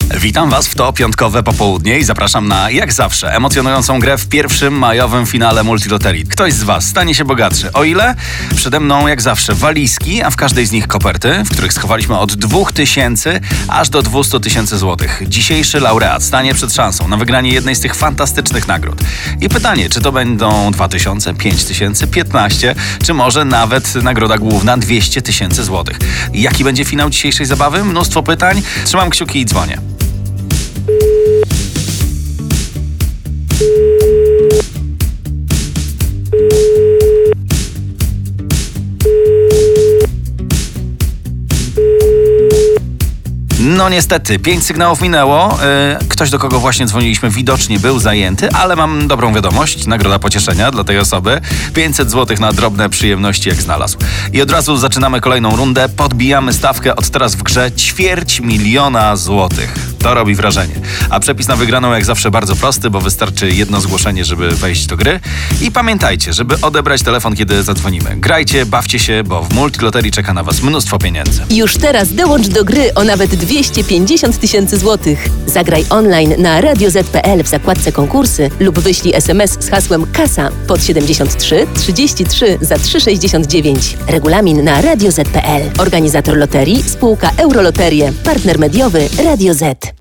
Witam Was w to piątkowe popołudnie i zapraszam na, jak zawsze, emocjonującą grę w pierwszym majowym finale Multiloterii. Ktoś z Was stanie się bogatszy. O ile? Przede mną, jak zawsze, walizki, a w każdej z nich koperty, w których schowaliśmy od 2000 aż do 200 000 złotych. Dzisiejszy laureat stanie przed szansą na wygranie jednej z tych fantastycznych nagród. I pytanie, czy to będą 2000, 5000, 15, czy może nawet nagroda główna 200 000 złotych. Jaki będzie finał dzisiejszej zabawy? Mnóstwo pytań. Trzymam kciuki i dzwonię. No niestety, 5 sygnałów minęło. Ktoś, do kogo właśnie dzwoniliśmy, widocznie był zajęty, ale mam dobrą wiadomość. Nagroda pocieszenia dla tej osoby. 500 zł na drobne przyjemności, jak znalazł. I od razu zaczynamy kolejną rundę. Podbijamy stawkę, od teraz w grze 250 000 złotych. To robi wrażenie. A przepis na wygraną jak zawsze bardzo prosty, bo wystarczy jedno zgłoszenie, żeby wejść do gry. I pamiętajcie, żeby odebrać telefon, kiedy zadzwonimy. Grajcie, bawcie się, bo w Multiloterii czeka na Was mnóstwo pieniędzy. Już teraz dołącz do gry o nawet 250 000 złotych. Zagraj online na radioz.pl w zakładce konkursy lub wyślij SMS z hasłem KASA pod 73 33 za 3,69. Regulamin na radioz.pl. Organizator loterii spółka Euroloterie. Partner mediowy Radio Z.